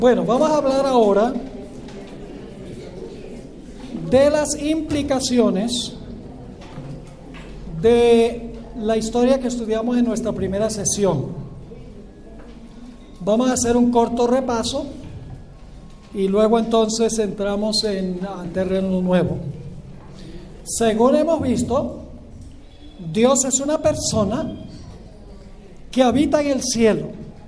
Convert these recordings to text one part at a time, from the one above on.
Bueno, vamos a hablar ahora de las implicaciones de la historia que estudiamos en nuestra primera sesión. Vamos a hacer un corto repaso y luego entonces entramos en terreno nuevo. Según hemos visto, Dios es una persona que habita en el cielo.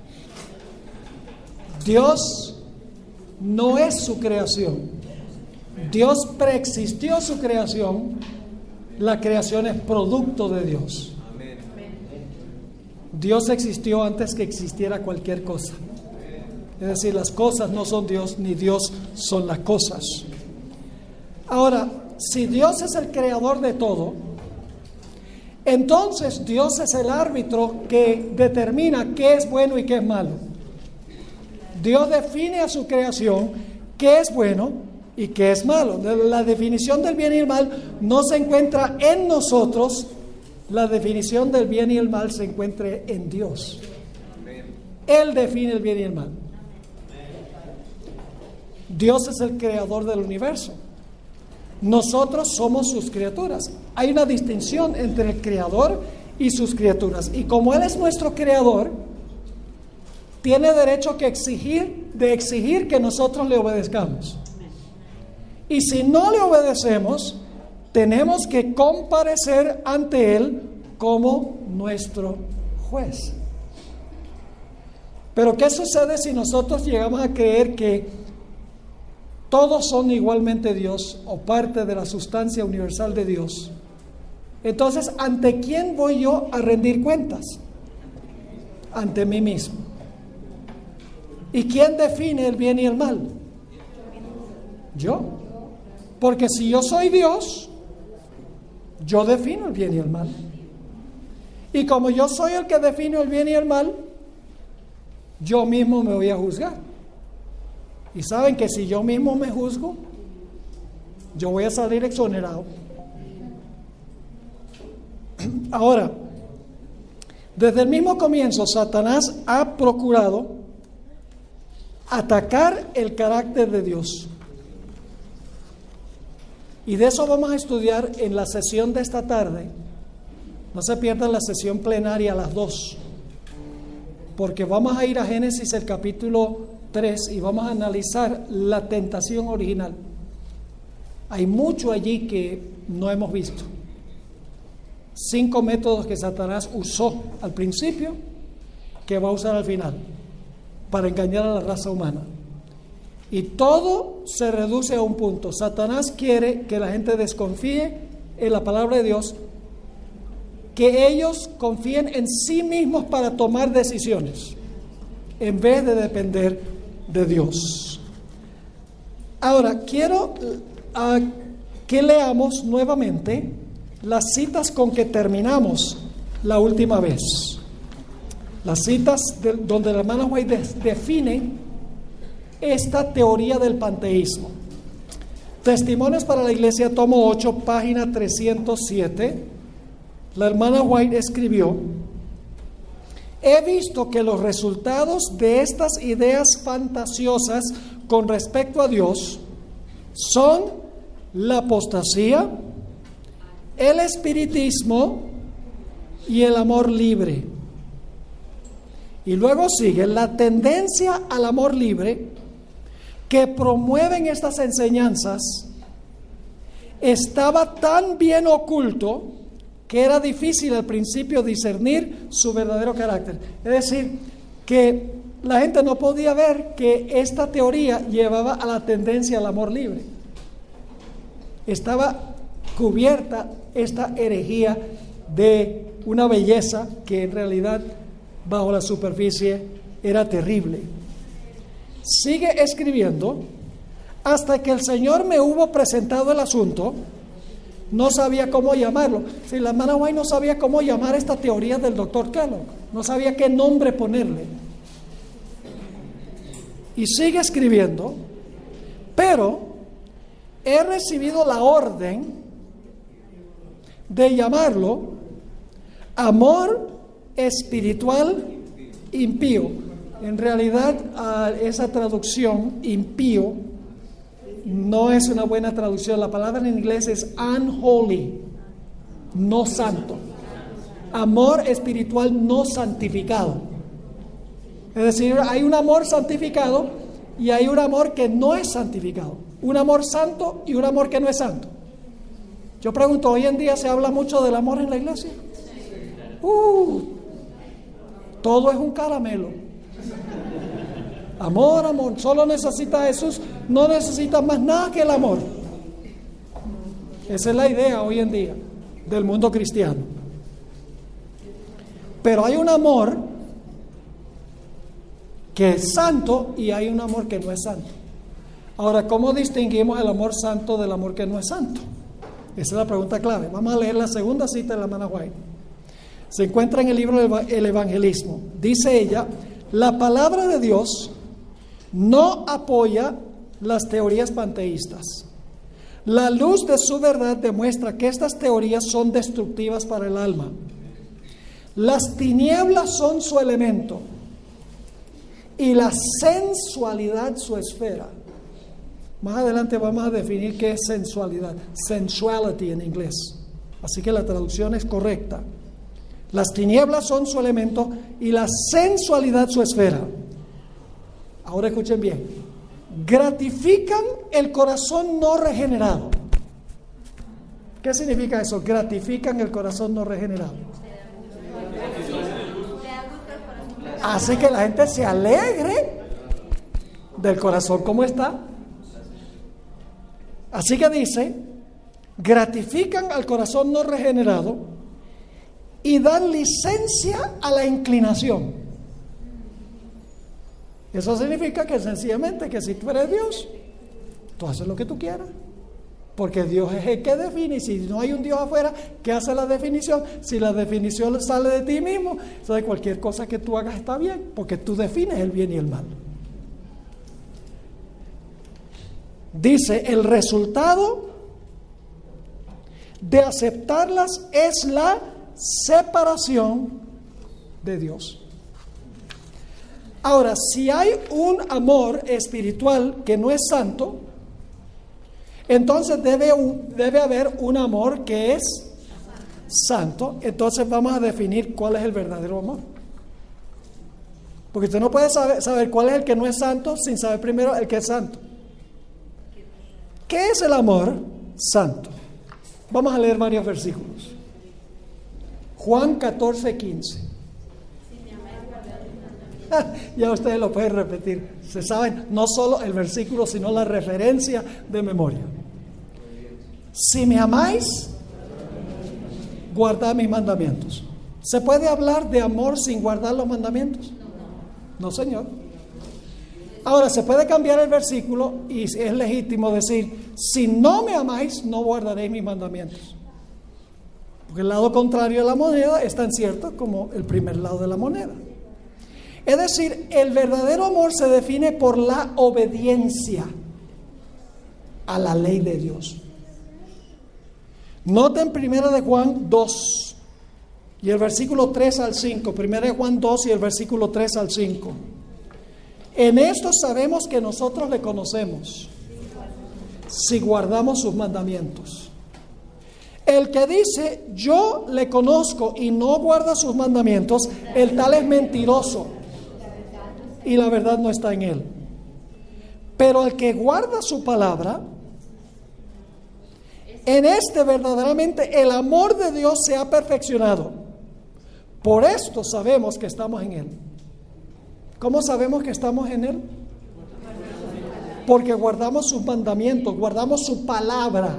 Dios no es su creación. Dios preexistió su creación. La creación es producto de Dios. Dios existió antes que existiera cualquier cosa. Es decir, las cosas no son Dios, ni Dios son las cosas. Ahora, si Dios es el creador de todo, entonces Dios es el árbitro que determina qué es bueno y qué es malo. Dios define a su creación qué es bueno y qué es malo. La definición del bien y el mal no se encuentra en nosotros. La definición del bien y el mal se encuentra en Dios. Él define el bien y el mal. Dios es el creador del universo. Nosotros somos sus criaturas. Hay una distinción entre el creador y sus criaturas. Y como Él es nuestro creador, tiene derecho de exigir que nosotros le obedezcamos. Y si no le obedecemos, tenemos que comparecer ante Él como nuestro juez. Pero ¿qué sucede si nosotros llegamos a creer que todos son igualmente Dios o parte de la sustancia universal de Dios? Entonces, ¿ante quién voy yo a rendir cuentas? Ante mí mismo. ¿Y quién define el bien y el mal? Yo. Porque si yo soy Dios, yo defino el bien y el mal. Y como yo soy el que defino el bien y el mal, yo mismo me voy a juzgar. Y saben que si yo mismo me juzgo, yo voy a salir exonerado. Ahora, desde el mismo comienzo, Satanás ha procurado atacar el carácter de Dios. Y de eso vamos a estudiar en la sesión de esta tarde. No se pierdan la sesión plenaria a las 2, porque vamos a ir a Génesis el capítulo 3 y vamos a analizar la tentación original. Hay mucho allí que no hemos visto. 5 métodos que Satanás usó al principio, que va a usar al final para engañar a la raza humana. Y todo se reduce a un punto. Satanás quiere que la gente desconfíe en la palabra de Dios, que ellos confíen en sí mismos para tomar decisiones, en vez de depender de Dios. Ahora, quiero que leamos nuevamente las citas con que terminamos la última vez. Las citas donde la hermana White define esta teoría del panteísmo. Testimonios para la Iglesia, tomo 8, página 307. La hermana White escribió: he visto que los resultados de estas ideas fantasiosas con respecto a Dios son la apostasía, el espiritismo y el amor libre. Y luego sigue la tendencia al amor libre que promueven estas enseñanzas. Estaba tan bien oculto que era difícil al principio discernir su verdadero carácter. Es decir, que la gente no podía ver que esta teoría llevaba a la tendencia al amor libre. Estaba cubierta esta herejía de una belleza que en realidad bajo la superficie era terrible. Sigue escribiendo: hasta que el Señor me hubo presentado el asunto, no sabía cómo llamarlo. Si la hermana White no sabía cómo llamar esta teoría del Dr. Kellogg, no sabía qué nombre ponerle. Y sigue escribiendo: pero he recibido la orden de llamarlo amor espiritual impío. En realidad, esa traducción, impío, no es una buena traducción. La palabra en inglés es unholy, no santo. Amor espiritual no santificado. Es decir, hay un amor santificado y hay un amor que no es santificado. Un amor santo y un amor que no es santo. Yo pregunto, ¿hoy en día se habla mucho del amor en la iglesia? Todo es un caramelo. Amor, amor. Solo necesita Jesús, no necesita más nada que el amor. Esa es la idea hoy en día del mundo cristiano. Pero hay un amor que es santo y hay un amor que no es santo. Ahora, ¿cómo distinguimos el amor santo del amor que no es santo? Esa es la pregunta clave. Vamos a leer la segunda cita de la hermana White. Se encuentra en el libro El Evangelismo. Dice ella, la palabra de Dios no apoya las teorías panteístas. La luz de su verdad demuestra que estas teorías son destructivas para el alma. Las tinieblas son su elemento y la sensualidad su esfera. Más adelante vamos a definir qué es sensualidad. Sensuality en inglés. Así que la traducción es correcta. Las tinieblas son su elemento y la sensualidad su esfera. Ahora escuchen bien. Gratifican el corazón no regenerado. ¿Qué significa eso? Gratifican el corazón no regenerado. Hace que la gente se alegre del corazón como está. Así que dice, gratifican al corazón no regenerado y dan licencia a la inclinación. Eso significa que sencillamente que si tú eres Dios, tú haces lo que tú quieras. Porque Dios es el que define, y si no hay un Dios afuera, ¿qué hace la definición? Si la definición sale de ti mismo, entonces cualquier cosa que tú hagas está bien, porque tú defines el bien y el mal. Dice, el resultado de aceptarlas es la separación de Dios. Ahora, si hay un amor espiritual que no es santo, entonces debe haber un amor que es santo. Entonces vamos a definir cuál es el verdadero amor. Porque usted no puede saber cuál es el que no es santo sin saber primero el que es santo. ¿Qué es el amor santo? Vamos a leer varios versículos. Juan 14:15. Ya ustedes lo pueden repetir. Se saben no solo el versículo, sino la referencia de memoria. Si me amáis, guardad mis mandamientos. ¿Se puede hablar de amor sin guardar los mandamientos? No, Señor. Ahora, se puede cambiar el versículo y es legítimo decir, si no me amáis, no guardaréis mis mandamientos. Porque el lado contrario de la moneda es tan cierto como el primer lado de la moneda. Es decir, el verdadero amor se define por la obediencia a la ley de Dios. Noten 1 de Juan 2 y el versículo 3 al 5. 1 de Juan 2 y el versículo 3 al 5. En esto sabemos que nosotros le conocemos, si guardamos sus mandamientos. El que dice, yo le conozco y no guarda sus mandamientos, el tal es mentiroso y la verdad no está en él. Pero el que guarda su palabra, en este verdaderamente el amor de Dios se ha perfeccionado. Por esto sabemos que estamos en él. ¿Cómo sabemos que estamos en él? Porque guardamos sus mandamientos, guardamos su palabra.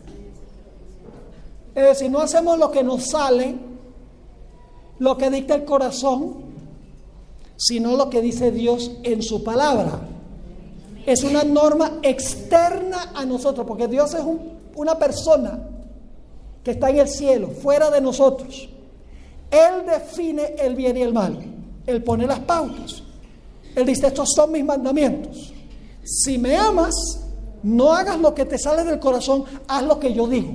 Es decir, no hacemos lo que nos sale, lo que dicta el corazón, sino lo que dice Dios en su palabra. Es una norma externa a nosotros, porque Dios es una persona que está en el cielo, fuera de nosotros. Él define el bien y el mal. Él pone las pautas. Él dice, estos son mis mandamientos. Si me amas, no hagas lo que te sale del corazón, haz lo que yo digo.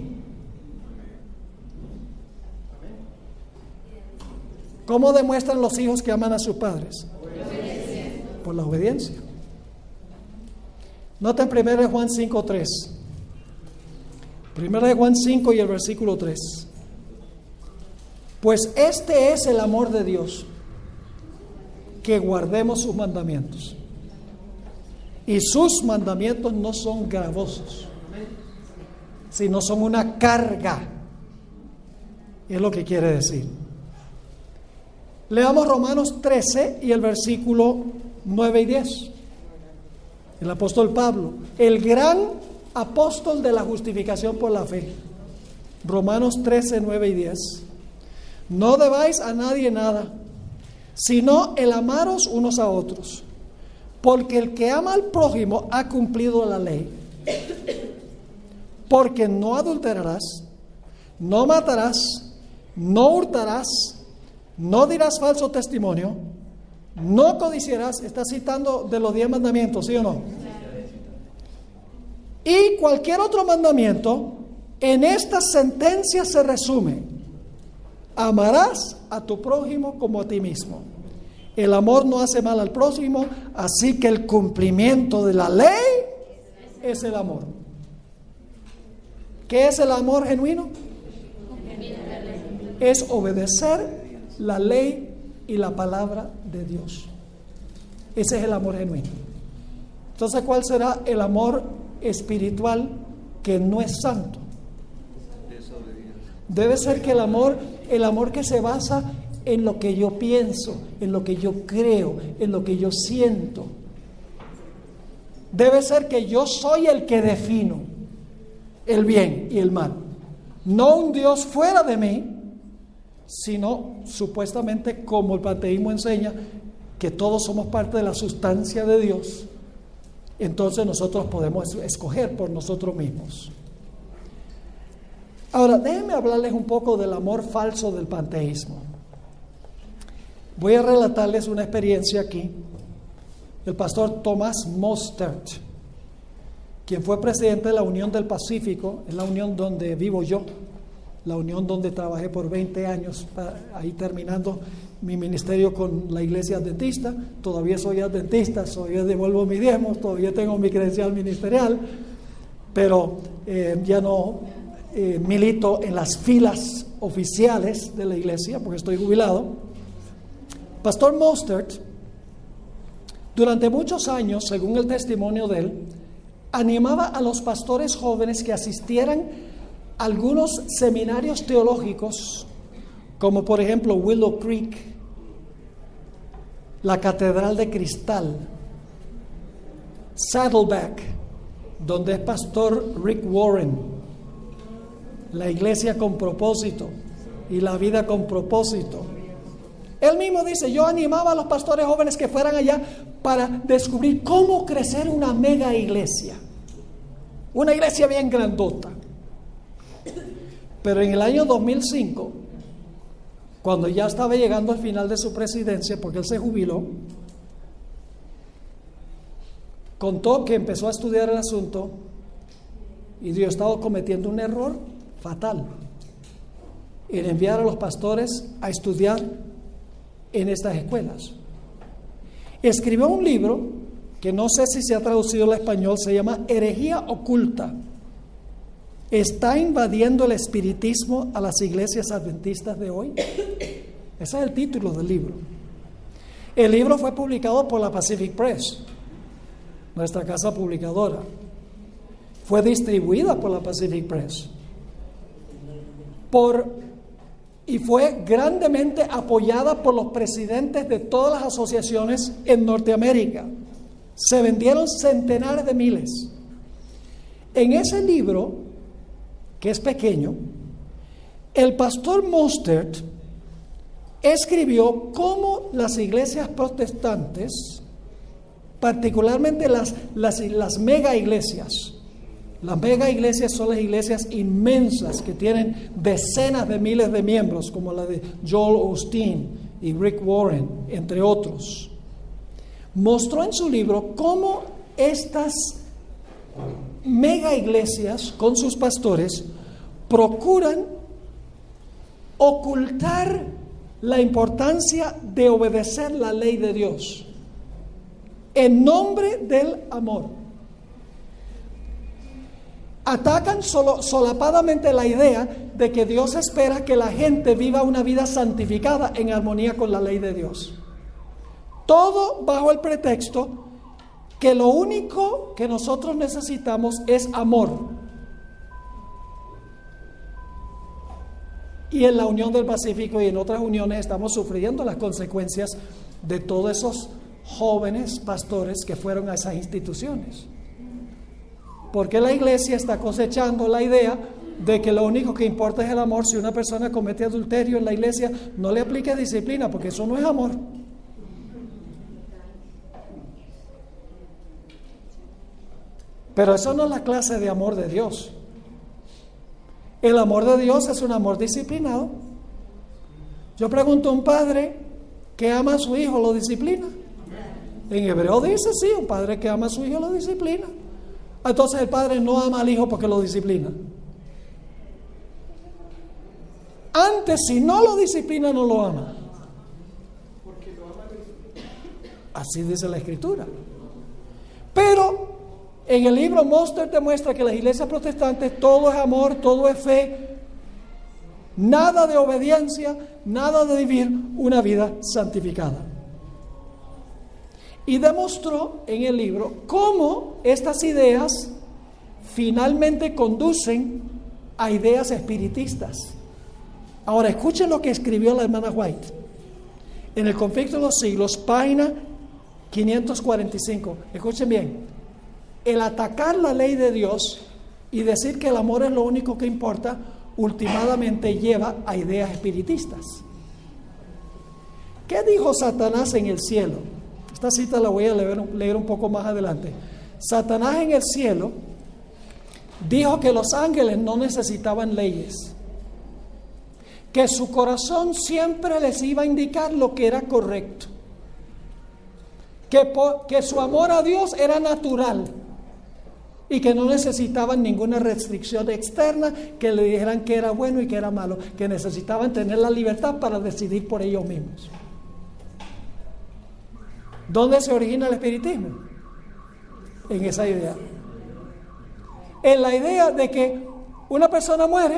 ¿Cómo demuestran los hijos que aman a sus padres? Por la obediencia. Nota en 1 Juan 5:3. 1 Juan 5 y el versículo 3. Pues este es el amor de Dios, que guardemos sus mandamientos. Y sus mandamientos no son gravosos, sino son una carga. Es lo que quiere decir. Leamos Romanos 13 y el versículo 9 y 10. El apóstol Pablo, el gran apóstol de la justificación por la fe. Romanos 13, 9 y 10. No debáis a nadie nada, sino el amaros unos a otros, porque el que ama al prójimo ha cumplido la ley. Porque no adulterarás, no matarás, no hurtarás, no dirás falso testimonio, no codiciarás. Está citando de los 10 mandamientos, ¿sí o no? Y cualquier otro mandamiento, en esta sentencia se resume: amarás a tu prójimo como a ti mismo. El amor no hace mal al prójimo, así que el cumplimiento de la ley es el amor. ¿Qué es el amor genuino? Es obedecer la ley y la palabra de Dios. Ese es el amor genuino. Entonces, ¿cuál será el amor espiritual que no es santo? Debe ser que el amor que se basa en lo que yo pienso, en lo que yo creo, en lo que yo siento. Debe ser que yo soy el que defino el bien y el mal. No un Dios fuera de mí, sino supuestamente, como el panteísmo enseña, que todos somos parte de la sustancia de Dios. Entonces nosotros podemos escoger por nosotros mismos. Ahora, déjenme hablarles un poco del amor falso del panteísmo. Voy a relatarles una experiencia aquí. El pastor Thomas Mostert, quien fue presidente de la Unión del Pacífico, es la unión donde vivo yo, la unión donde trabajé por 20 años, ahí terminando mi ministerio con la iglesia adventista. Todavía soy adventista, todavía devuelvo mis diezmos, todavía tengo mi credencial ministerial, pero ya no milito en las filas oficiales de la iglesia porque estoy jubilado. Pastor Mostert, durante muchos años, según el testimonio de él, animaba a los pastores jóvenes que asistieran a algunos seminarios teológicos, como por ejemplo Willow Creek, la Catedral de Cristal, Saddleback, donde es pastor Rick Warren, la iglesia con propósito y la vida con propósito. Él mismo dice: yo animaba a los pastores jóvenes que fueran allá para descubrir cómo crecer una mega iglesia, una iglesia bien grandota. Pero en el año 2005, cuando ya estaba llegando al final de su presidencia, porque él se jubiló, contó que empezó a estudiar el asunto y Dios estaba cometiendo un error fatal en enviar a los pastores a estudiar en estas escuelas. Escribió un libro que no sé si se ha traducido al español, se llama Herejía Oculta. ¿Está invadiendo el espiritismo a las iglesias adventistas de hoy? Ese es el título del libro. El libro fue publicado por la Pacific Press, nuestra casa publicadora. Fue distribuida por la Pacific Press. Y fue grandemente apoyada por los presidentes de todas las asociaciones en Norteamérica. Se vendieron centenares de miles. En ese libro, que es pequeño, el pastor Mostert escribió cómo las iglesias protestantes, particularmente las mega iglesias, las mega iglesias son las iglesias inmensas que tienen decenas de miles de miembros, como la de Joel Osteen y Rick Warren, entre otros. Mostró en su libro cómo estas mega iglesias con sus pastores procuran ocultar la importancia de obedecer la ley de Dios. en nombre del amor. Atacan solapadamente la idea de que Dios espera que la gente viva una vida santificada en armonía con la ley de Dios. Todo bajo el pretexto que lo único que nosotros necesitamos es amor. Y en la Unión del Pacífico y en otras uniones estamos sufriendo las consecuencias de todos esos jóvenes pastores que fueron a esas instituciones. Porque la iglesia está cosechando la idea de que lo único que importa es el amor. Si una persona comete adulterio en la iglesia, no le aplique disciplina, porque eso no es amor. Pero eso no es la clase de amor de Dios. El amor de Dios es un amor disciplinado. Yo pregunto a un padre que ama a su hijo, ¿lo disciplina? En hebreo dice sí, un padre que ama a su hijo lo disciplina. Entonces el padre no ama al hijo porque lo disciplina. Antes, si no lo disciplina, no lo ama. Así dice la Escritura. Pero en el libro Monster demuestra que las iglesias protestantes todo es amor, todo es fe, nada de obediencia, nada de vivir una vida santificada. Y demostró en el libro cómo estas ideas finalmente conducen a ideas espiritistas. Ahora escuchen lo que escribió la hermana White en el Conflicto de los Siglos, página 545. Escuchen bien. El atacar la ley de Dios y decir que el amor es lo único que importa, últimamente lleva a ideas espiritistas. ¿Qué dijo Satanás en el cielo? Esta cita la voy a leer un poco más adelante. Satanás en el cielo dijo que los ángeles no necesitaban leyes, que su corazón siempre les iba a indicar lo que era correcto, que su amor a Dios era natural y que no necesitaban ninguna restricción externa que le dijeran que era bueno y que era malo, que necesitaban tener la libertad para decidir por ellos mismos. ¿Dónde se origina el espiritismo? En esa idea. En la idea de que una persona muere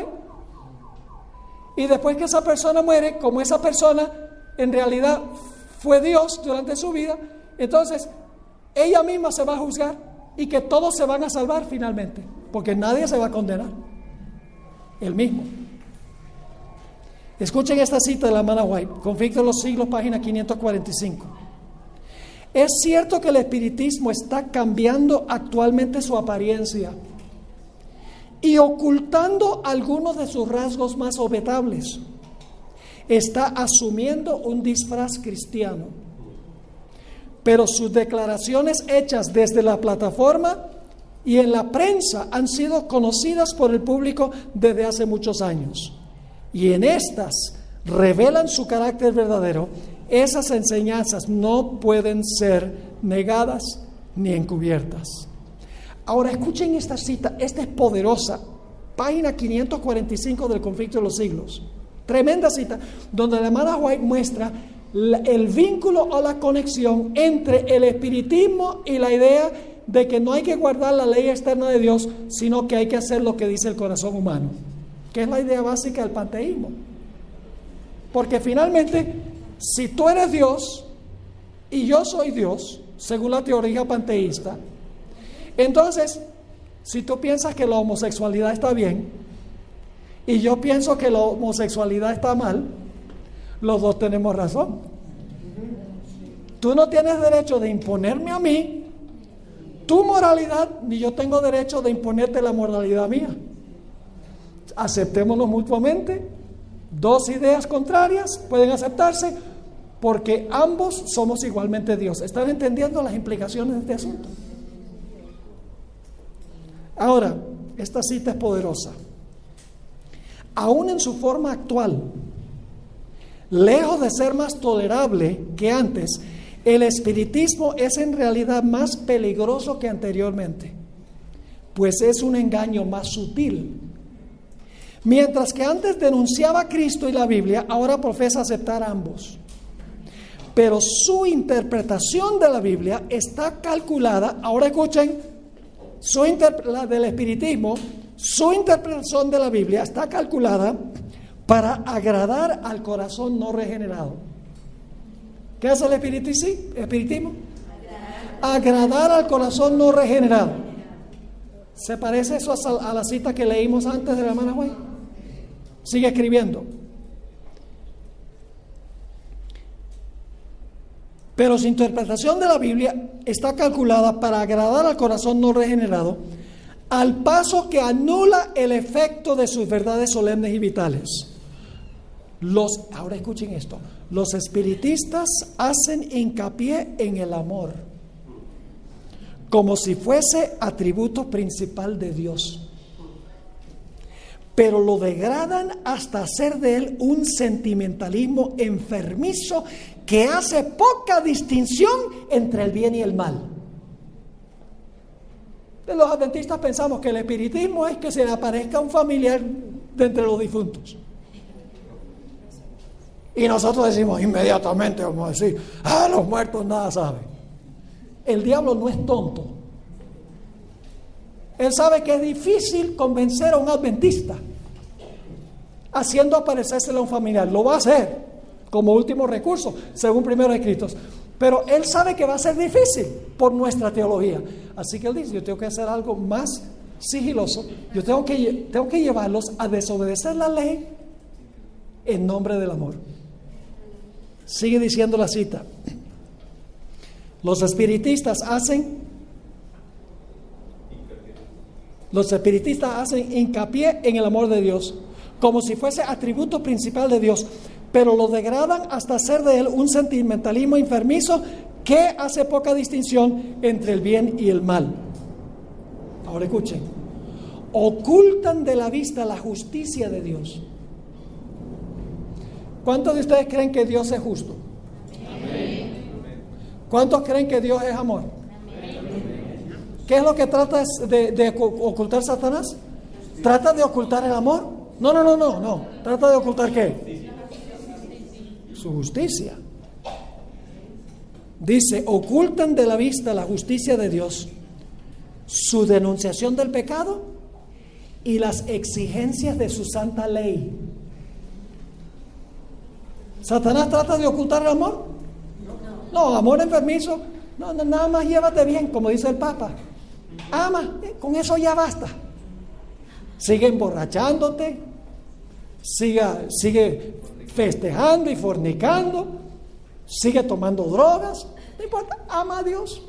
y después que esa persona muere, como esa persona en realidad fue Dios durante su vida, entonces ella misma se va a juzgar y que todos se van a salvar finalmente, porque nadie se va a condenar. Él mismo. Escuchen esta cita de la hermana White, Conflicto de los Siglos, página 545. Es cierto que el espiritismo está cambiando actualmente su apariencia y ocultando algunos de sus rasgos más objetables. Está asumiendo un disfraz cristiano, pero sus declaraciones hechas desde la plataforma y en la prensa han sido conocidas por el público desde hace muchos años, y en estas revelan su carácter verdadero. Esas enseñanzas no pueden ser negadas ni encubiertas. Ahora escuchen esta cita, esta es poderosa, página 545 del Conflicto de los Siglos. Tremenda cita, donde la hermana White muestra el vínculo o la conexión entre el espiritismo y la idea de que no hay que guardar la ley externa de Dios, sino que hay que hacer lo que dice el corazón humano, que es la idea básica del panteísmo. Porque finalmente, si tú eres Dios y yo soy Dios, según la teoría panteísta, entonces, si tú piensas que la homosexualidad está bien y yo pienso que la homosexualidad está mal, los dos tenemos razón. Tú no tienes derecho de imponerme a mí tu moralidad, ni yo tengo derecho de imponerte la moralidad mía. Aceptémonos mutuamente. Dos ideas contrarias pueden aceptarse porque ambos somos igualmente Dios. ¿Están entendiendo las implicaciones de este asunto? Ahora, esta cita es poderosa. Aún en su forma actual, lejos de ser más tolerable que antes, el espiritismo es en realidad más peligroso que anteriormente, pues es un engaño más sutil. Mientras que antes denunciaba a Cristo y la Biblia, ahora profesa aceptar ambos. pero su interpretación de la Biblia está calculada, ahora escuchen, la del espiritismo, su interpretación de la Biblia está calculada para agradar al corazón no regenerado. ¿Qué hace el espiritismo? Agradar al corazón no regenerado. ¿Se parece eso a la cita que leímos antes de la hermana Juan? Sigue escribiendo. Pero su interpretación de la Biblia está calculada para agradar al corazón no regenerado, al paso que anula el efecto de sus verdades solemnes y vitales. Ahora escuchen esto, los espiritistas hacen hincapié en el amor, como si fuese atributo principal de Dios, pero lo degradan hasta hacer de él un sentimentalismo enfermizo que hace poca distinción entre el bien y el mal. Los adventistas pensamos que el espiritismo es que se le aparezca un familiar de entre los difuntos. Y nosotros decimos inmediatamente, vamos a decir, los muertos nada saben. El diablo no es tonto. Él sabe que es difícil convencer a un adventista haciendo aparecérsele a un familiar. Lo va a hacer como último recurso, según primeros escritos. Pero él sabe que va a ser difícil por nuestra teología. Así que él dice, yo tengo que hacer algo más sigiloso. Yo tengo que llevarlos a desobedecer la ley en nombre del amor. Sigue diciendo la cita. Los espiritistas hacen hincapié en el amor de Dios, como si fuese atributo principal de Dios, pero lo degradan hasta hacer de él un sentimentalismo enfermizo que hace poca distinción entre el bien y el mal. Ahora escuchen, ocultan de la vista la justicia de Dios. ¿Cuántos de ustedes creen que Dios es justo? Amén. ¿Cuántos creen que Dios es amor? Amén. ¿Qué es lo que trata de ocultar Satanás? ¿Trata de ocultar el amor? No. ¿Trata de ocultar qué? Su justicia. Dice, ocultan de la vista la justicia de Dios, su denunciación del pecado y las exigencias de su santa ley. ¿Satanás trata de ocultar el amor? No, amor enfermizo. No, nada más llévate bien, como dice el Papa. Ama, con eso ya basta. Sigue emborrachándote, sigue festejando y fornicando, sigue tomando drogas, no importa, ama a Dios.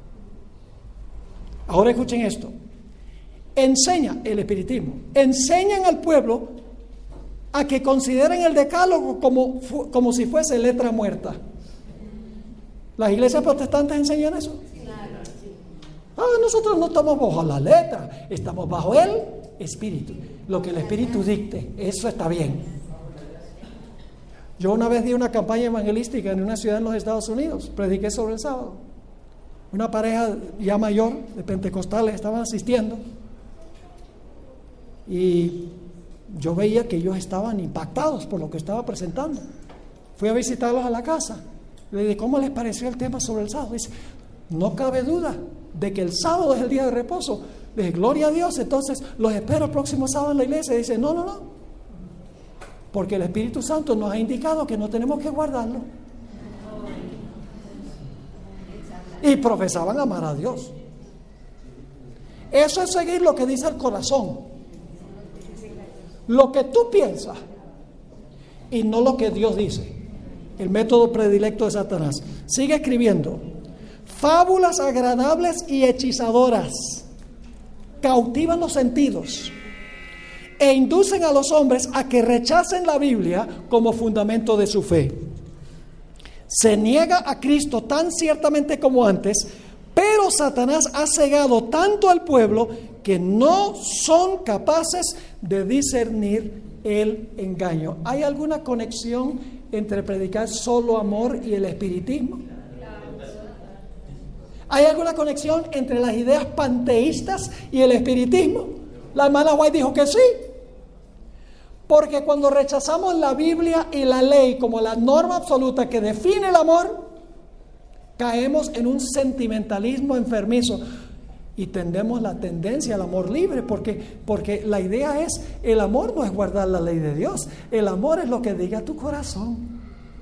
Ahora escuchen esto. Enseña el espiritismo, enseñan al pueblo a que consideren el decálogo como si fuese letra muerta. ¿Las iglesias protestantes enseñan eso? Nosotros no estamos bajo la letra, estamos bajo el espíritu. Lo que el espíritu dicte, eso está bien. Yo una vez di una campaña evangelística en una ciudad en los Estados Unidos, prediqué sobre el sábado. Una pareja ya mayor de pentecostales estaban asistiendo y yo veía que ellos estaban impactados por lo que estaba presentando. Fui a visitarlos a la casa. Le dije, ¿cómo les pareció el tema sobre el sábado? Dice, no cabe duda de que el sábado es el día de reposo. Le dije, gloria a Dios, entonces los espero el próximo sábado en la iglesia. Y dice, no, porque el Espíritu Santo nos ha indicado que no tenemos que guardarlo. Y profesaban amar a Dios. Eso es seguir lo que dice el corazón, lo que tú piensas y no lo que Dios dice. El método predilecto de Satanás. Sigue escribiendo. Fábulas agradables y hechizadoras cautivan los sentidos e inducen a los hombres a que rechacen la Biblia como fundamento de su fe. Se niega a Cristo tan ciertamente como antes, pero Satanás ha cegado tanto al pueblo que no son capaces de discernir el engaño. ¿Hay alguna conexión entre predicar solo amor y el espiritismo? ¿Hay alguna conexión entre las ideas panteístas y el espiritismo? La hermana White dijo que sí. Porque cuando rechazamos la Biblia y la ley como la norma absoluta que define el amor, caemos en un sentimentalismo enfermizo y tendemos la tendencia al amor libre, porque la idea es, el amor no es guardar la ley de Dios, el amor es lo que diga tu corazón.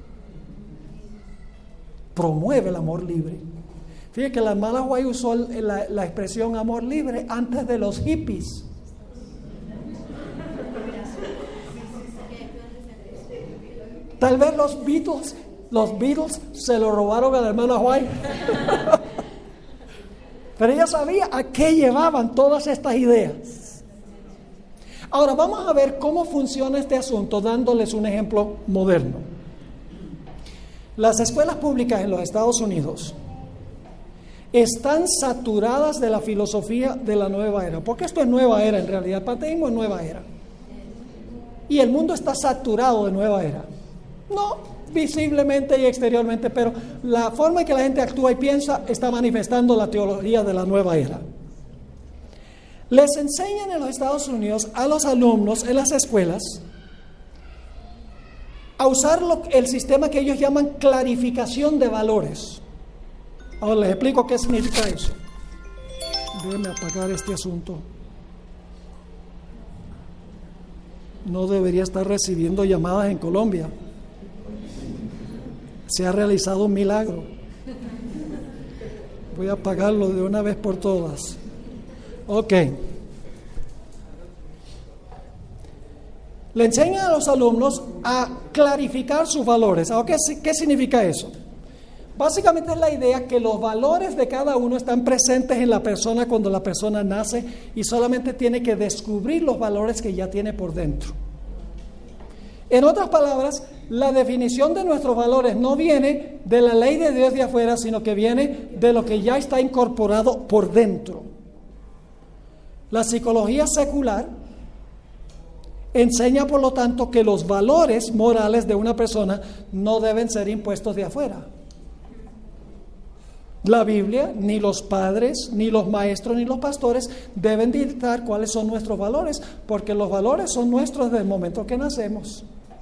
Promueve el amor libre. Fíjate que la hermana White usó la expresión amor libre antes de los hippies. Tal vez los Beatles se lo robaron a la hermana White. Pero ella sabía a qué llevaban todas estas ideas. Ahora vamos a ver cómo funciona este asunto dándoles un ejemplo moderno. Las escuelas públicas en los Estados Unidos están saturadas de la filosofía de la nueva era, porque esto es nueva era en realidad, el panteísmo es nueva era. Y el mundo está saturado de nueva era. No visiblemente y exteriormente, pero la forma en que la gente actúa y piensa está manifestando la teología de la nueva era. Les enseñan en los Estados Unidos a los alumnos en las escuelas a usar el sistema que ellos llaman clarificación de valores. Ahora les explico qué significa eso. Déjenme apagar este asunto. No debería estar recibiendo llamadas en Colombia. Se ha realizado un milagro. Voy a apagarlo de una vez por todas. Ok. Le enseñan a los alumnos a clarificar sus valores. Ahora, ¿qué significa eso? Básicamente es la idea que los valores de cada uno están presentes en la persona cuando la persona nace y solamente tiene que descubrir los valores que ya tiene por dentro. En otras palabras, la definición de nuestros valores no viene de la ley de Dios de afuera, sino que viene de lo que ya está incorporado por dentro. La psicología secular enseña, por lo tanto, que los valores morales de una persona no deben ser impuestos de afuera. La Biblia, ni los padres, ni los maestros, ni los pastores deben dictar cuáles son nuestros valores, porque los valores son nuestros desde el momento que nacemos.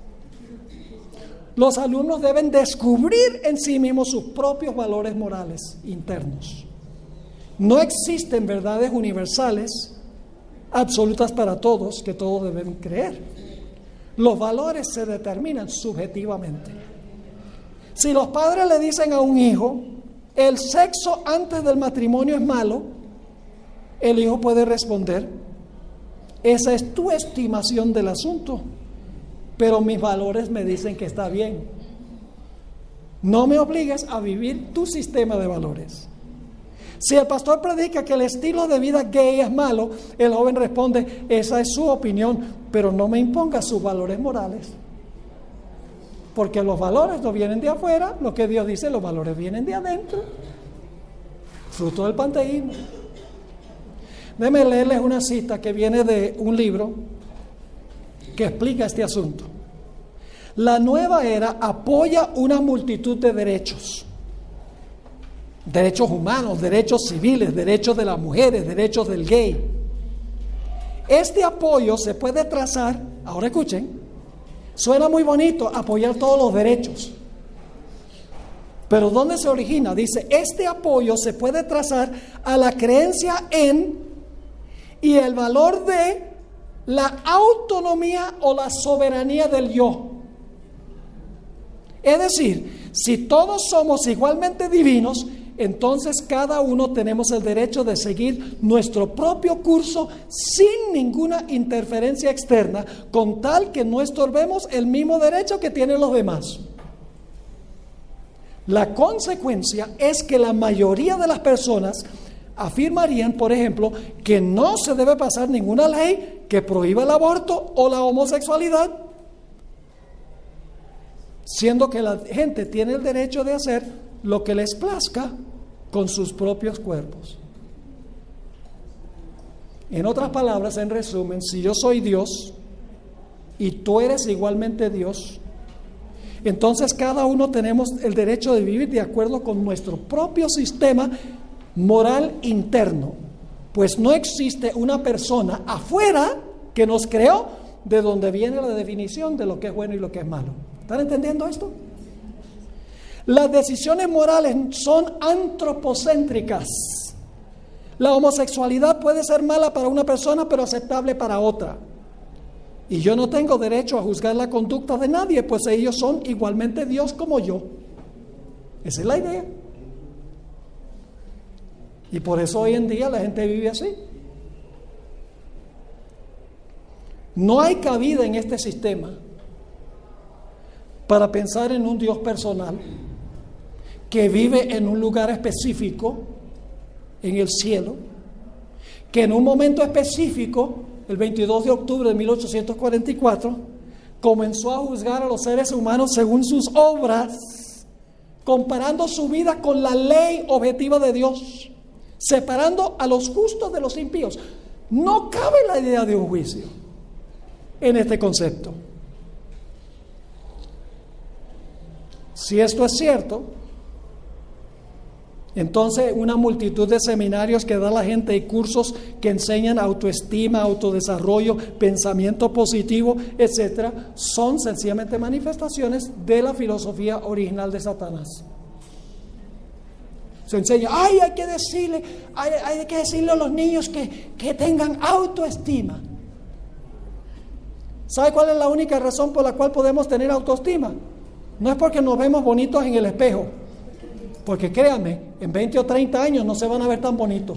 Los alumnos deben descubrir en sí mismos sus propios valores morales internos. No existen verdades universales, absolutas para todos, que todos deben creer. Los valores se determinan subjetivamente. Si los padres le dicen a un hijo, el sexo antes del matrimonio es malo, el hijo puede responder, esa es tu estimación del asunto, pero mis valores me dicen que está bien. No me obligues a vivir tu sistema de valores. Si el pastor predica que el estilo de vida gay es malo, el joven responde, esa es su opinión, pero no me imponga sus valores morales. Porque los valores no vienen de afuera, lo que Dios dice, los valores vienen de adentro. Fruto del panteísmo. Déjenme leerles una cita que viene de un libro que explica este asunto. La nueva era apoya una multitud de derechos. Derechos humanos, derechos civiles, derechos de las mujeres, derechos del gay. Este apoyo se puede trazar, ahora escuchen, suena muy bonito apoyar todos los derechos. Pero ¿dónde se origina? Dice, este apoyo se puede trazar a la creencia en y el valor de la autonomía o la soberanía del yo. Es decir, si todos somos igualmente divinos, entonces cada uno tenemos el derecho de seguir nuestro propio curso sin ninguna interferencia externa, con tal que no estorbemos el mismo derecho que tienen los demás. La consecuencia es que la mayoría de las personas afirmarían, por ejemplo, que no se debe pasar ninguna ley que prohíba el aborto o la homosexualidad, siendo que la gente tiene el derecho de hacer lo que les plazca con sus propios cuerpos. En otras palabras, en resumen, si yo soy Dios y tú eres igualmente Dios, entonces cada uno tenemos el derecho de vivir de acuerdo con nuestro propio sistema moral interno, pues no existe una persona afuera que nos creó de donde viene la definición de lo que es bueno y lo que es malo. ¿Están entendiendo esto? Las decisiones morales son antropocéntricas. La homosexualidad puede ser mala para una persona, pero aceptable para otra. Y yo no tengo derecho a juzgar la conducta de nadie, pues ellos son igualmente Dios como yo. Esa es la idea. Y por eso hoy en día la gente vive así. No hay cabida en este sistema para pensar en un Dios personal que vive en un lugar específico, en el cielo, que en un momento específico, el 22 de octubre de 1844, comenzó a juzgar a los seres humanos según sus obras, comparando su vida con la ley objetiva de Dios, separando a los justos de los impíos. No cabe la idea de un juicio en este concepto. Si esto es cierto, entonces una multitud de seminarios que da la gente y cursos que enseñan autoestima, autodesarrollo, pensamiento positivo, etcétera, son sencillamente manifestaciones de la filosofía original de Satanás. Se enseña, hay que decirle a los niños que tengan autoestima. ¿Sabe cuál es la única razón por la cual podemos tener autoestima? No es porque nos vemos bonitos en el espejo, porque créanme, en 20 o 30 años no se van a ver tan bonitos.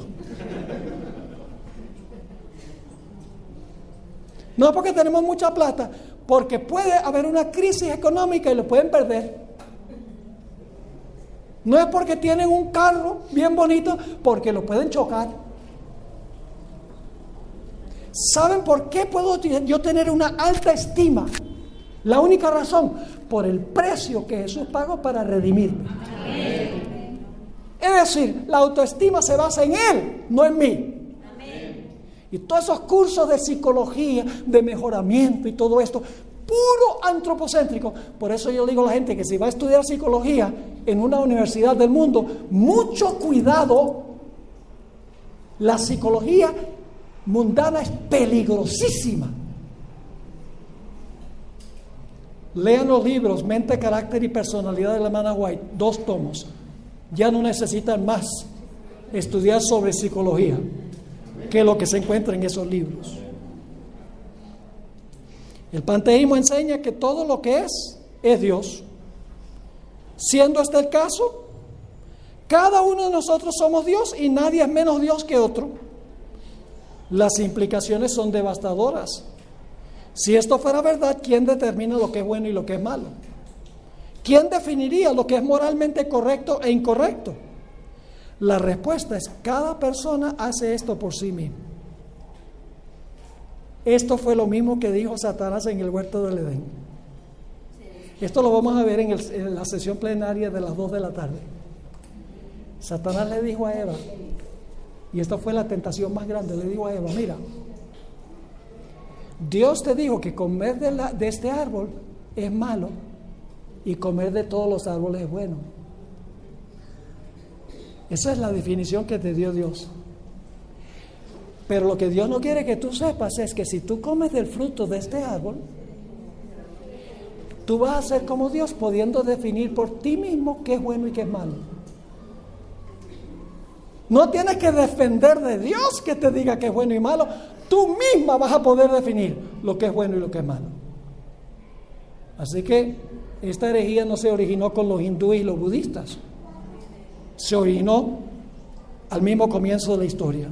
No es porque tenemos mucha plata, porque puede haber una crisis económica y lo pueden perder. No es porque tienen un carro bien bonito, porque lo pueden chocar. ¿Saben por qué puedo yo tener una alta estima? La única razón, por el precio que Jesús pagó para redimirme. Amén. Es decir, la autoestima se basa en Él, no en mí. Amén. Y todos esos cursos de psicología, de mejoramiento y todo esto, puro antropocéntrico. Por eso yo le digo a la gente que si va a estudiar psicología en una universidad del mundo, mucho cuidado. La psicología mundana es peligrosísima. Lean los libros Mente, Carácter y Personalidad de la hermana White, 2 tomos. Ya no necesitan más estudiar sobre psicología que lo que se encuentra en esos libros. El panteísmo enseña que todo lo que es Dios. Siendo este el caso, cada uno de nosotros somos Dios y nadie es menos Dios que otro. Las implicaciones son devastadoras. Si esto fuera verdad, ¿quién determina lo que es bueno y lo que es malo? ¿Quién definiría lo que es moralmente correcto e incorrecto? La respuesta es: cada persona hace esto por sí mismo. Esto fue lo mismo que dijo Satanás en el huerto del Edén. Esto lo vamos a ver en la sesión plenaria de las 2 de la tarde. Satanás le dijo a Eva, y esta fue la tentación más grande, le dijo a Eva: mira, Dios te dijo que comer de este árbol es malo y comer de todos los árboles es bueno. Esa es la definición que te dio Dios. Pero lo que Dios no quiere que tú sepas es que si tú comes del fruto de este árbol, tú vas a ser como Dios, pudiendo definir por ti mismo qué es bueno y qué es malo. No tienes que defender de Dios que te diga qué es bueno y malo. Tú misma vas a poder definir lo que es bueno y lo que es malo. Así que esta herejía no se originó con los hindúes y los budistas. Se originó al mismo comienzo de la historia.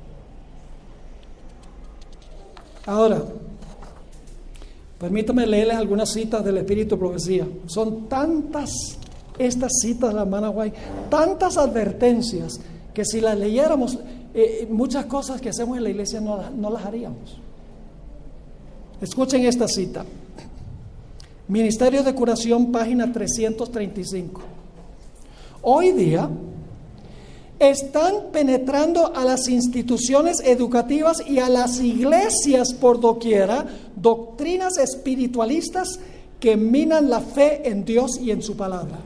Ahora, permítame leerles algunas citas del Espíritu de Profecía. Son tantas estas citas de la hermana White, tantas advertencias, que si las leyéramos, muchas cosas que hacemos en la iglesia no las haríamos. Escuchen esta cita. Ministerio de Curación, página 335. Hoy día están penetrando a las instituciones educativas y a las iglesias por doquiera doctrinas espiritualistas que minan la fe en Dios y en su palabra.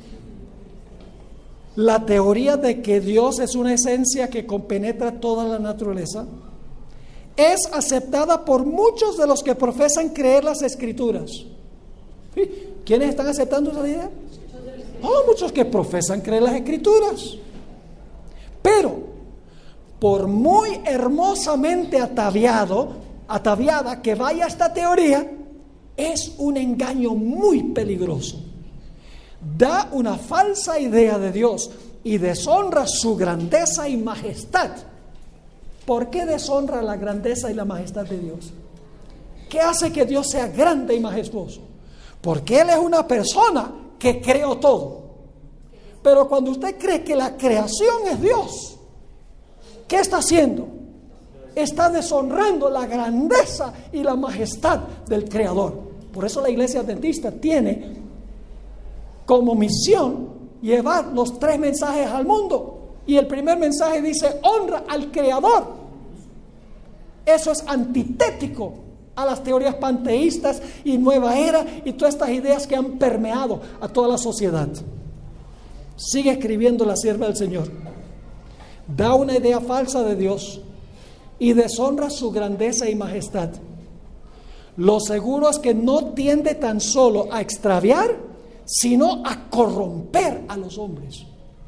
La teoría de que Dios es una esencia que compenetra toda la naturaleza, es aceptada por muchos de los que profesan creer las Escrituras. ¿Quiénes están aceptando esa idea? Muchos que profesan creer las Escrituras. Pero, por muy hermosamente ataviada que vaya esta teoría, es un engaño muy peligroso. Da una falsa idea de Dios y deshonra su grandeza y majestad. ¿Por qué deshonra la grandeza y la majestad de Dios? ¿Qué hace que Dios sea grande y majestuoso? Porque Él es una persona que creó todo. Pero cuando usted cree que la creación es Dios, ¿qué está haciendo? Está deshonrando la grandeza y la majestad del Creador. Por eso la Iglesia Adventista tiene como misión llevar los 3 mensajes al mundo. Y el primer mensaje dice: honra al Creador. Eso es antitético a las teorías panteístas y nueva era y todas estas ideas que han permeado a toda la sociedad. Sigue escribiendo la sierva del Señor. Da una idea falsa de Dios y deshonra su grandeza y majestad. Lo seguro es que no tiende tan solo a extraviar, sino a corromper a los hombres.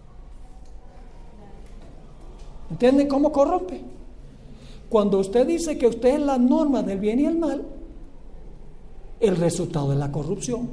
¿Entienden cómo corrompe? Cuando usted dice que usted es la norma del bien y el mal, el resultado es la corrupción.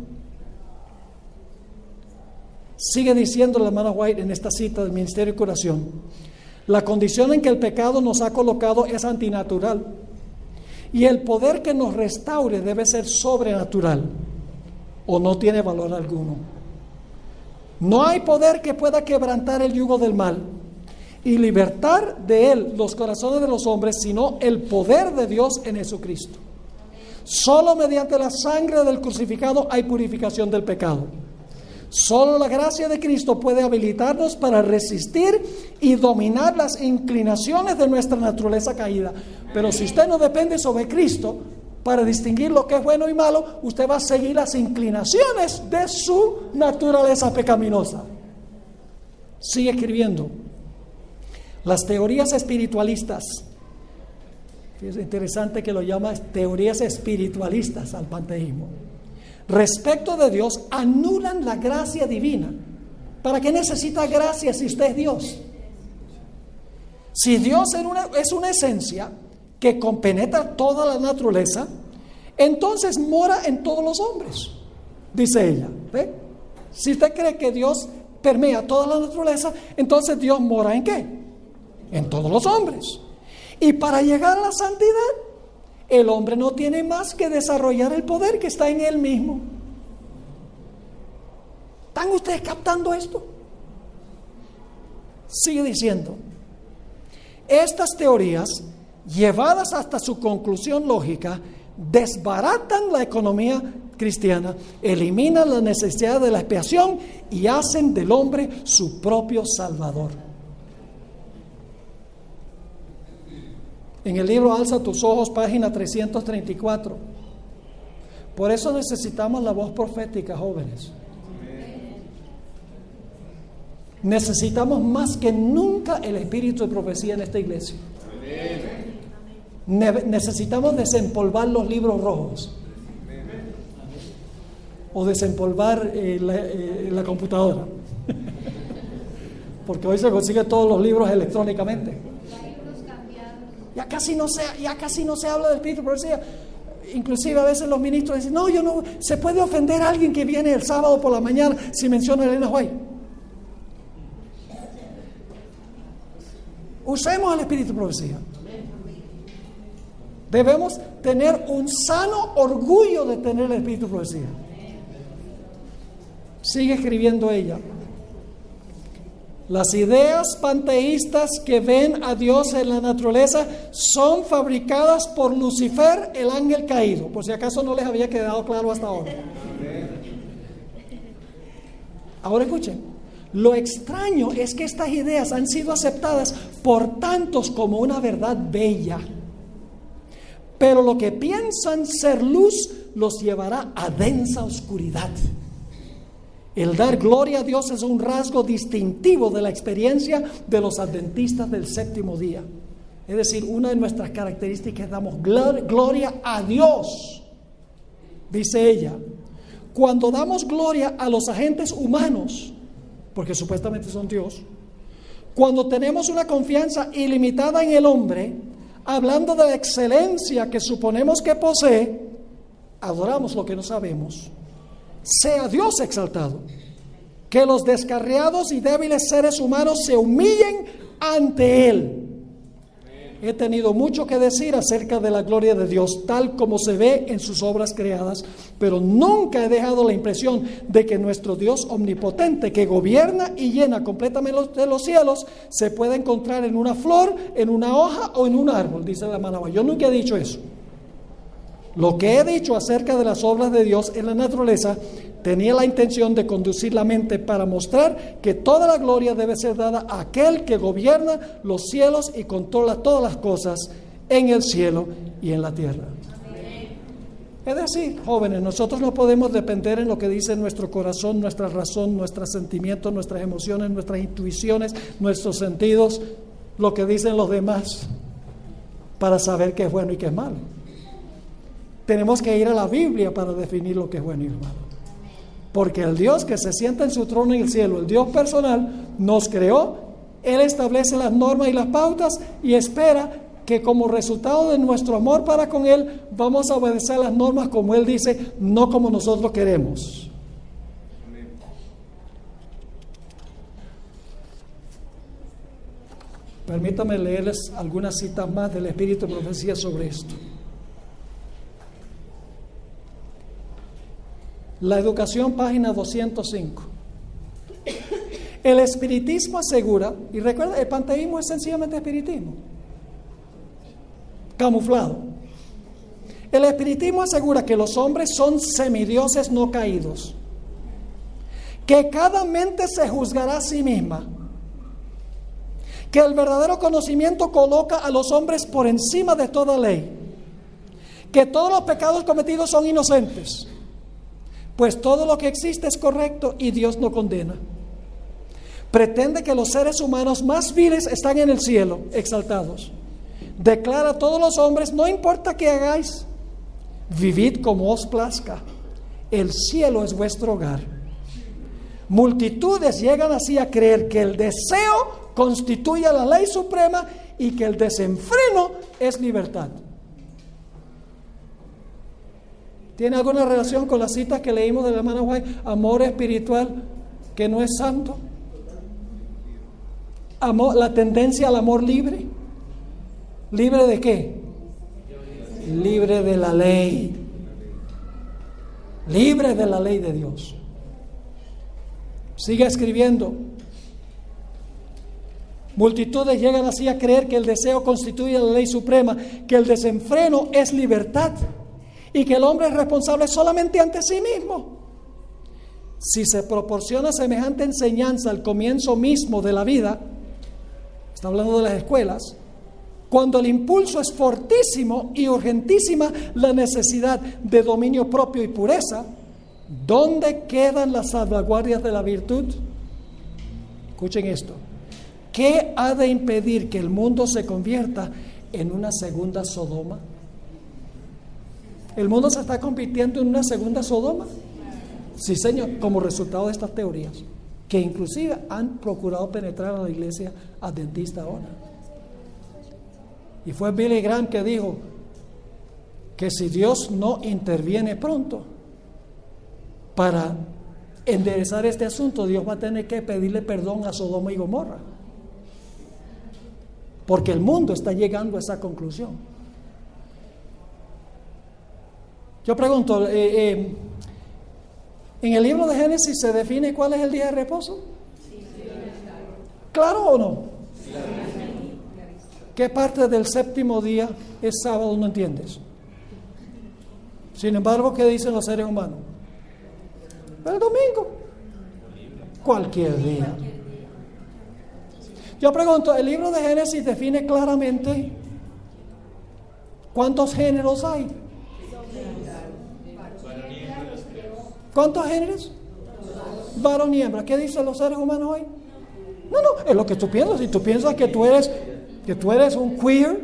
Sigue diciendo la hermana White en esta cita del Ministerio de Curación: la condición en que el pecado nos ha colocado es antinatural, y el poder que nos restaure debe ser sobrenatural, o no tiene valor alguno. No hay poder que pueda quebrantar el yugo del mal y libertar de él los corazones de los hombres, sino el poder de Dios en Jesucristo. Solo mediante la sangre del crucificado hay purificación del pecado. Solo la gracia de Cristo puede habilitarnos para resistir y dominar las inclinaciones de nuestra naturaleza caída. Pero si usted no depende sobre Cristo para distinguir lo que es bueno y malo, usted va a seguir las inclinaciones de su naturaleza pecaminosa. Sigue escribiendo. Las teorías espiritualistas, es interesante que lo llama teorías espiritualistas al panteísmo, respecto de Dios, anulan la gracia divina. ¿Para qué necesita gracia si usted es Dios? Si Dios es una esencia que compenetra toda la naturaleza, entonces mora en todos los hombres, dice ella. ¿Ve? Si usted cree que Dios permea toda la naturaleza, entonces Dios mora ¿en qué? En todos los hombres. Y para llegar a la santidad, el hombre no tiene más que desarrollar el poder que está en él mismo. ¿Están ustedes captando esto? Sigue diciendo: estas teorías, llevadas hasta su conclusión lógica, desbaratan la economía cristiana, eliminan la necesidad de la expiación y hacen del hombre su propio salvador. En el libro Alza tus ojos, página 334. Por eso necesitamos la voz profética, jóvenes. Necesitamos más que nunca el espíritu de profecía en esta iglesia. Necesitamos desempolvar los libros rojos o desempolvar la computadora, porque hoy se consiguen todos los libros electrónicamente. Ya casi no se habla del espíritu de profecía. Inclusive a veces los ministros dicen: no, se puede ofender a alguien que viene el sábado por la mañana si menciona a Elena White. Usemos el espíritu de profecía. Debemos tener un sano orgullo de tener el espíritu de profecía. Sigue escribiendo ella. Las ideas panteístas que ven a Dios en la naturaleza son fabricadas por Lucifer, el ángel caído, por si acaso no les había quedado claro hasta ahora. Ahora escuchen, lo extraño es que estas ideas han sido aceptadas por tantos como una verdad bella, pero lo que piensan ser luz los llevará a densa oscuridad. El dar gloria a Dios es un rasgo distintivo de la experiencia de los adventistas del séptimo día. Es decir, una de nuestras características es damos gloria a Dios, dice ella. Cuando damos gloria a los agentes humanos, porque supuestamente son Dios, cuando tenemos una confianza ilimitada en el hombre, hablando de la excelencia que suponemos que posee, adoramos lo que no sabemos. Sea Dios exaltado. Que los descarriados y débiles seres humanos se humillen ante Él. He tenido mucho que decir acerca de la gloria de Dios, tal como se ve en sus obras creadas, pero nunca he dejado la impresión de que nuestro Dios omnipotente, que gobierna y llena completamente los cielos, se puede encontrar en una flor, en una hoja o en un árbol, dice la hermana White. Yo nunca he dicho eso. Lo que he dicho acerca de las obras de Dios en la naturaleza tenía la intención de conducir la mente para mostrar que toda la gloria debe ser dada a aquel que gobierna los cielos y controla todas las cosas en el cielo y en la tierra. Amén. Es decir, jóvenes, nosotros no podemos depender en lo que dice nuestro corazón, nuestra razón, nuestros sentimientos, nuestras emociones, nuestras intuiciones, nuestros sentidos, lo que dicen los demás, para saber qué es bueno y qué es malo. Tenemos que ir a la Biblia para definir lo que es bueno y malo. Porque el Dios que se sienta en su trono en el cielo, el Dios personal, nos creó. Él establece las normas y las pautas y espera que como resultado de nuestro amor para con Él, vamos a obedecer las normas como Él dice, no como nosotros queremos. Permítame leerles algunas citas más del Espíritu de Profecía sobre esto. La Educación, página 205. El espiritismo asegura, y recuerda, el panteísmo es sencillamente espiritismo, camuflado. El espiritismo asegura que los hombres son semidioses no caídos, que cada mente se juzgará a sí misma, que el verdadero conocimiento coloca a los hombres por encima de toda ley, que todos los pecados cometidos son inocentes, pues todo lo que existe es correcto y Dios no condena. Pretende que los seres humanos más viles están en el cielo, exaltados. Declara a todos los hombres, no importa qué hagáis, vivid como os plazca. El cielo es vuestro hogar. Multitudes llegan así a creer que el deseo constituye la ley suprema y que el desenfreno es libertad. ¿Tiene alguna relación con las citas que leímos de la hermana White? Amor espiritual que no es santo. Amor, la tendencia al amor libre. ¿Libre de qué? Libre de la ley. Libre de la ley de Dios. Sigue escribiendo. Multitudes llegan así a creer que el deseo constituye la ley suprema, que el desenfreno es libertad y que el hombre es responsable solamente ante sí mismo. Si se proporciona semejante enseñanza al comienzo mismo de la vida, está hablando de las escuelas, cuando el impulso es fortísimo y urgentísima la necesidad de dominio propio y pureza, ¿dónde quedan las salvaguardias de la virtud? Escuchen esto. ¿Qué ha de impedir que el mundo se convierta en una segunda Sodoma? ¿El mundo se está convirtiendo en una segunda Sodoma? Sí, señor, como resultado de estas teorías, que inclusive han procurado penetrar a la iglesia adventista ahora. Y fue Billy Graham que dijo que si Dios no interviene pronto para enderezar este asunto, Dios va a tener que pedirle perdón a Sodoma y Gomorra, porque el mundo está llegando a esa conclusión. Yo pregunto, ¿en el libro de Génesis se define cuál es el día de reposo? ¿Claro o no? ¿Qué parte del séptimo día es sábado? No entiendes. Sin embargo, ¿qué dicen los seres humanos? El domingo. Cualquier día. Yo pregunto, ¿el libro de Génesis define claramente cuántos géneros hay? ¿Cuántos géneros? Varón y hembra. ¿Qué dicen los seres humanos hoy? No, es lo que tú piensas. Si tú piensas que tú eres que tú eres un queer,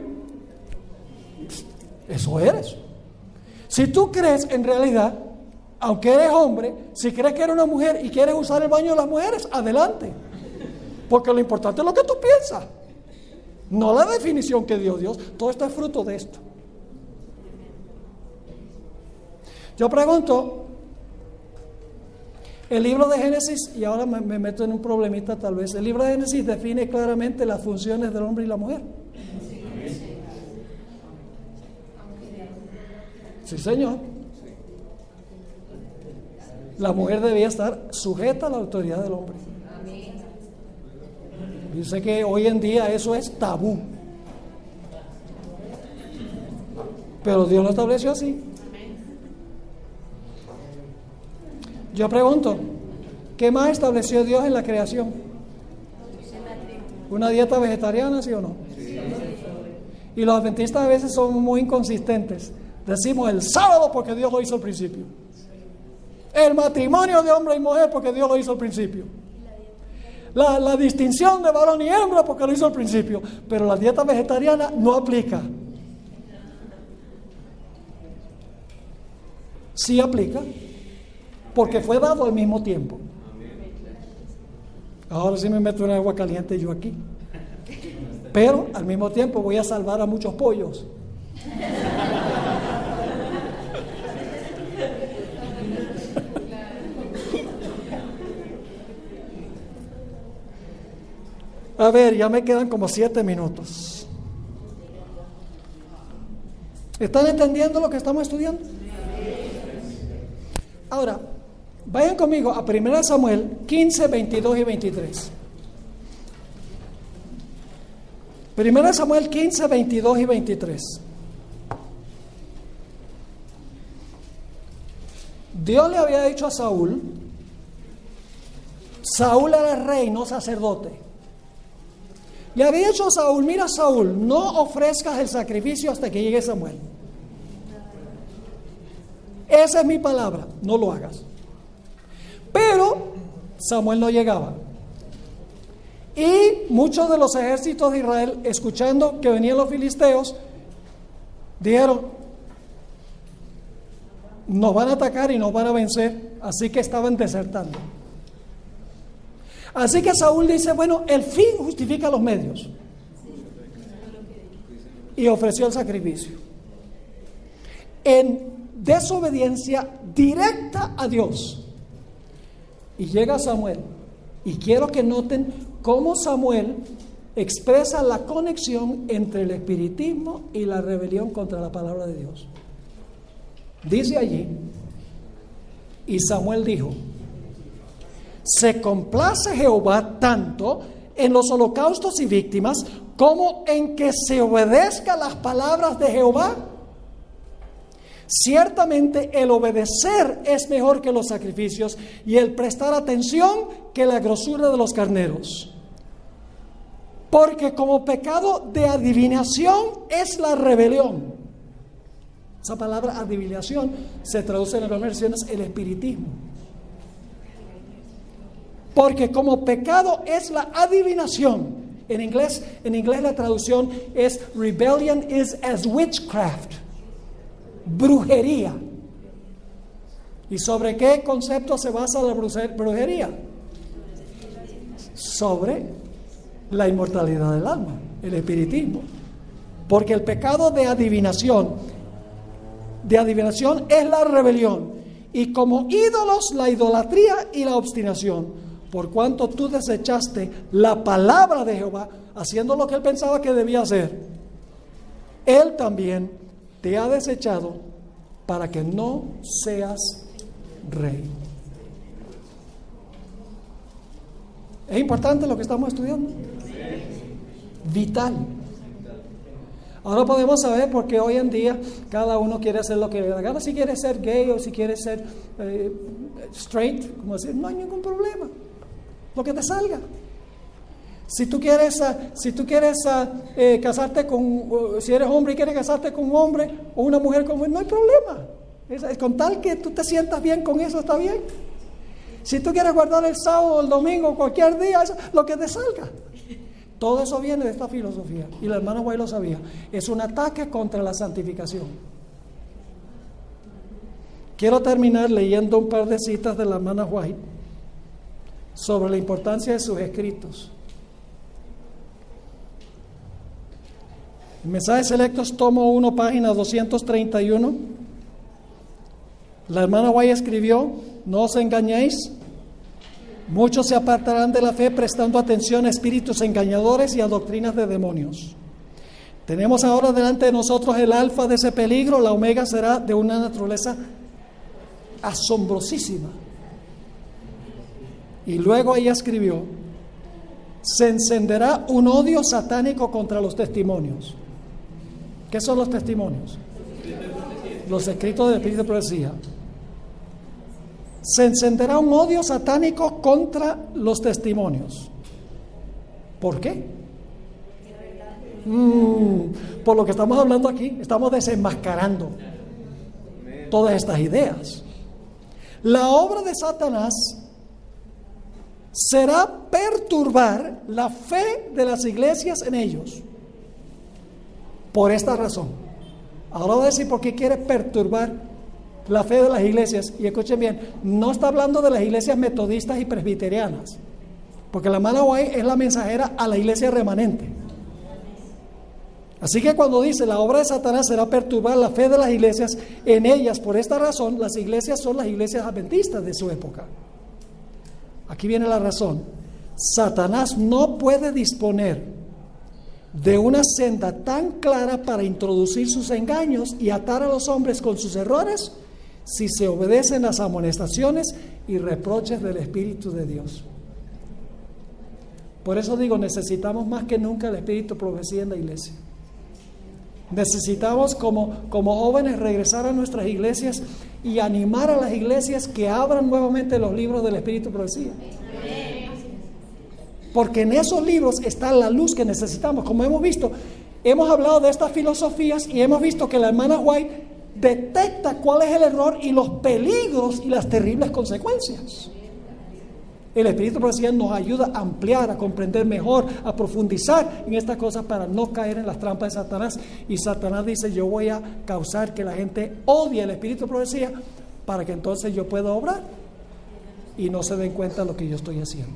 eso eres. Si tú crees en realidad, aunque eres hombre, si crees que eres una mujer y quieres usar el baño de las mujeres, adelante. Porque lo importante es lo que tú piensas, no la definición que dio Dios. Todo esto es fruto de esto. Yo pregunto, el libro de Génesis, y ahora me meto en un problemita tal vez, el libro de Génesis define claramente las funciones del hombre y la mujer. Sí, señor. La mujer debía estar sujeta a la autoridad del hombre. Dice que hoy en día eso es tabú. Pero Dios lo estableció así. Yo pregunto, ¿qué más estableció Dios en la creación? ¿Una dieta vegetariana, sí o no? Sí. Y los adventistas a veces son muy inconsistentes. Decimos el sábado porque Dios lo hizo al principio. El matrimonio de hombre y mujer porque Dios lo hizo al principio. La distinción de varón y hembra porque lo hizo al principio. Pero la dieta vegetariana no aplica. Sí aplica, porque fue dado al mismo tiempo. Ahora sí me meto en agua caliente yo aquí. Pero al mismo tiempo voy a salvar a muchos pollos. A ver, ya me quedan como 7 minutos. ¿Están entendiendo lo que estamos estudiando? Ahora, vayan conmigo a 1 Samuel 15, 22 y 23. 1 Samuel 15, 22 y 23. Dios le había dicho a Saúl, Saúl era rey, no sacerdote. Le había dicho a Saúl, mira Saúl, no ofrezcas el sacrificio hasta que llegue Samuel. Esa es mi palabra, no lo hagas. Pero Samuel no llegaba. Y muchos de los ejércitos de Israel, escuchando que venían los filisteos, dijeron, nos van a atacar y nos van a vencer, así que estaban desertando. Así que Saúl dice, bueno, el fin justifica los medios. Y ofreció el sacrificio. En desobediencia directa a Dios. Y llega Samuel. Y quiero que noten cómo Samuel expresa la conexión entre el espiritismo y la rebelión contra la palabra de Dios. Dice allí, y Samuel dijo, se complace Jehová tanto en los holocaustos y víctimas como en que se obedezca las palabras de Jehová. Ciertamente el obedecer es mejor que los sacrificios y el prestar atención que la grosura de los carneros. Porque como pecado de adivinación es la rebelión. Esa palabra adivinación se traduce en las versiones el espiritismo. Porque como pecado es la adivinación. En inglés la traducción es rebellion is as witchcraft. Brujería. ¿Y sobre qué concepto se basa la brujería? Sobre la inmortalidad del alma, el espiritismo. Porque el pecado de adivinación es la rebelión. Y como ídolos, la idolatría y la obstinación. Por cuanto tú desechaste la palabra de Jehová, haciendo lo que él pensaba que debía hacer, él también te ha desechado para que no seas rey. ¿Es importante lo que estamos estudiando? Vital. Ahora podemos saber por qué hoy en día cada uno quiere hacer lo que le da gana. Si quiere ser gay o si quiere ser straight, como decir, no hay ningún problema. Lo que te salga. Si tú quieres casarte si eres hombre y quieres casarte con un hombre o una mujer con no hay problema. Con tal que tú te sientas bien con eso, está bien. Si tú quieres guardar el sábado o el domingo, cualquier día, eso, lo que te salga. Todo eso viene de esta filosofía, y la hermana White lo sabía. Es un ataque contra la santificación. Quiero terminar leyendo un par de citas de la hermana White sobre la importancia de sus escritos. Mensajes Selectos, tomo 1, página 231. La hermana White escribió: no os engañéis, muchos se apartarán de la fe prestando atención a espíritus engañadores y a doctrinas de demonios. Tenemos ahora delante de nosotros el alfa de ese peligro, la omega será de una naturaleza asombrosísima. Y luego ella escribió: se encenderá un odio satánico contra los testimonios. ¿Qué son los testimonios? Los escritos del Espíritu de Profecía. Se encenderá un odio satánico contra los testimonios. ¿Por qué? Por lo que estamos hablando aquí, estamos desenmascarando todas estas ideas. La obra de Satanás será perturbar la fe de las iglesias en ellos. Por esta razón. Ahora voy a decir por qué quiere perturbar la fe de las iglesias. Y escuchen bien, no está hablando de las iglesias metodistas y presbiterianas, porque la hermana White es la mensajera a la iglesia remanente. Así que cuando dice la obra de Satanás será perturbar la fe de las iglesias en ellas, por esta razón, las iglesias son las iglesias adventistas de su época. Aquí viene la razón. Satanás no puede disponer de una senda tan clara para introducir sus engaños y atar a los hombres con sus errores si se obedecen las amonestaciones y reproches del Espíritu de Dios. Por eso digo, necesitamos más que nunca el Espíritu de Profecía en la iglesia. Necesitamos como jóvenes regresar a nuestras iglesias y animar a las iglesias que abran nuevamente los libros del Espíritu de Profecía. Porque en esos libros está la luz que necesitamos. Como hemos visto, hemos hablado de estas filosofías y hemos visto que la hermana White detecta cuál es el error y los peligros y las terribles consecuencias. El Espíritu de Profecía nos ayuda a ampliar, a comprender mejor, a profundizar en estas cosas para no caer en las trampas de Satanás. Y Satanás dice: yo voy a causar que la gente odie el Espíritu de Profecía para que entonces yo pueda obrar y no se den cuenta de lo que yo estoy haciendo.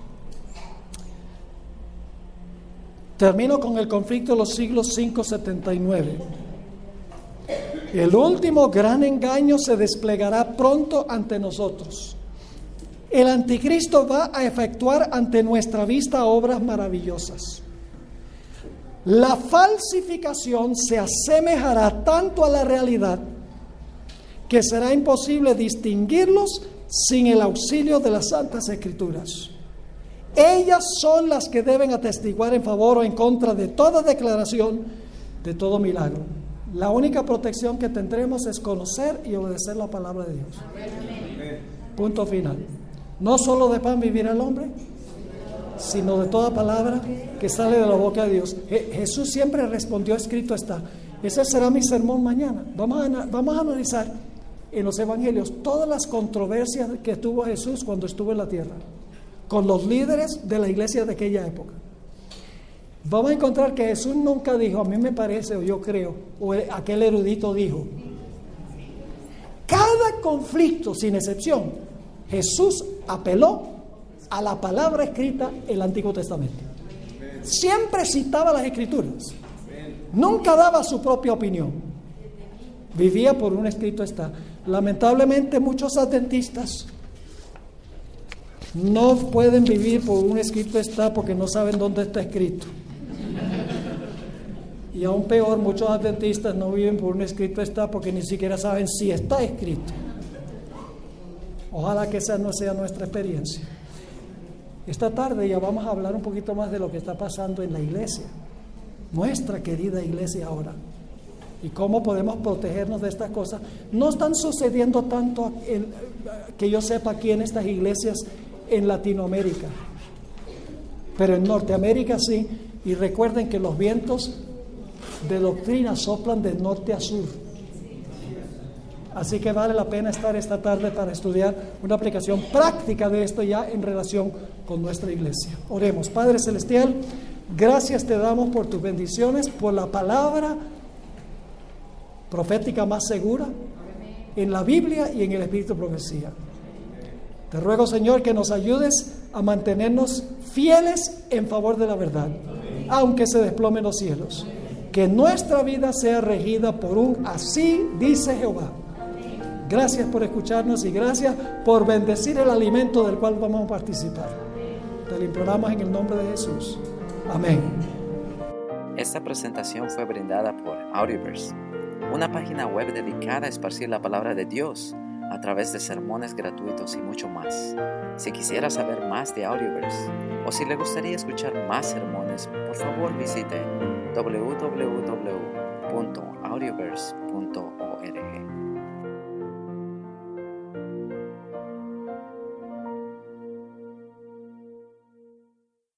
Termino con el conflicto de los siglos 5-79. El último gran engaño se desplegará pronto ante nosotros. El anticristo va a efectuar ante nuestra vista obras maravillosas. La falsificación se asemejará tanto a la realidad que será imposible distinguirlos sin el auxilio de las Santas Escrituras. Ellas son las que deben atestiguar en favor o en contra de toda declaración, de todo milagro. La única protección que tendremos es conocer y obedecer la palabra de Dios. Amén. Punto final. No solo de pan vivirá el hombre, sino de toda palabra que sale de la boca de Dios. Jesús siempre respondió: escrito está. Ese será mi sermón mañana. Vamos a analizar en los evangelios todas las controversias que tuvo Jesús cuando estuvo en la tierra con los líderes de la iglesia de aquella época. Vamos a encontrar que Jesús nunca dijo: a mí me parece, o yo creo, o aquel erudito dijo. Cada conflicto, sin excepción, Jesús apeló a la palabra escrita en el Antiguo Testamento. Siempre citaba las Escrituras. Nunca daba su propia opinión. Vivía por un escrito está. Lamentablemente muchos adventistas no pueden vivir por un escrito está porque no saben dónde está escrito. Y aún peor, muchos adventistas no viven por un escrito está porque ni siquiera saben si está escrito. Ojalá que esa no sea nuestra experiencia. Esta tarde ya vamos a hablar un poquito más de lo que está pasando en la iglesia, nuestra querida iglesia ahora, y cómo podemos protegernos de estas cosas. No están sucediendo tanto, que yo sepa, aquí en estas iglesias en Latinoamérica, pero en Norteamérica sí. Y recuerden que los vientos de doctrina soplan de norte a sur. Así que vale la pena estar esta tarde para estudiar una aplicación práctica de esto ya en relación con nuestra iglesia. Oremos. Padre Celestial, Gracias te damos por tus bendiciones, por la palabra profética más segura en la Biblia y en el Espíritu de Profecía. Te ruego, Señor, que nos ayudes a mantenernos fieles en favor de la verdad, aunque se desplomen los cielos. Que nuestra vida sea regida por un así dice Jehová. Gracias por escucharnos y gracias por bendecir el alimento del cual vamos a participar. Te lo imploramos en el nombre de Jesús. Amén. Esta presentación fue brindada por Audioverse, una página web dedicada a esparcir la palabra de Dios a través de sermones gratuitos y mucho más. Si quisiera saber más de Audioverse o si le gustaría escuchar más sermones, por favor visite www.audioverse.org.